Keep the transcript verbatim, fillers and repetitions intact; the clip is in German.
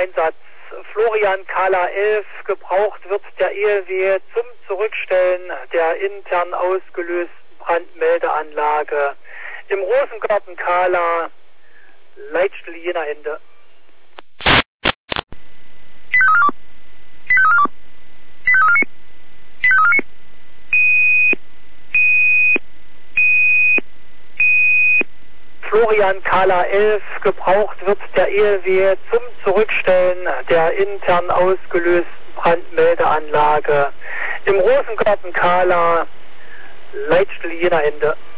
Einsatz. Florian Kala elf, gebraucht wird der Ehewehe zum Zurückstellen der intern ausgelösten Brandmeldeanlage. Im Rosengarten Kala, Leitstelle Jena Ende. Florian Kala elf, gebraucht wird der Ehewehe zum Zurückstellen der intern ausgelösten Brandmeldeanlage. Im Rosengarten Kala, Leitstelle Jena Ende.